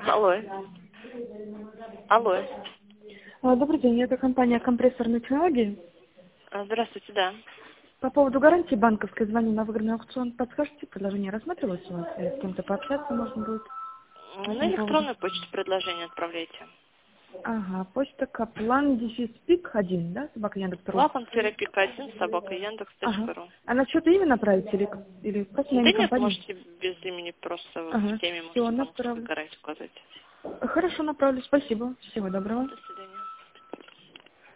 Алло. Алло. Добрый день, это компания «Компрессорные технологии». Здравствуйте, да. По поводу гарантии банковской звоню на выгодный аукцион. Подскажите, предложение рассматривалось у вас? Или с кем-то пообщаться можно будет? По На этому поводу? электронную почту предложение отправляйте. Ага, почта Каплан, дефис ПИК-1, да, собака Яндекс.ру? Лапан-пик-1, собака Ага. Яндекс.ру. А насчет имя направить или просто Да имя нет, компании? можете без имени, просто в Ага, теме все, можете банковскую направлю. гарантию указать. Хорошо, направлю, спасибо. Всего доброго. До свидания.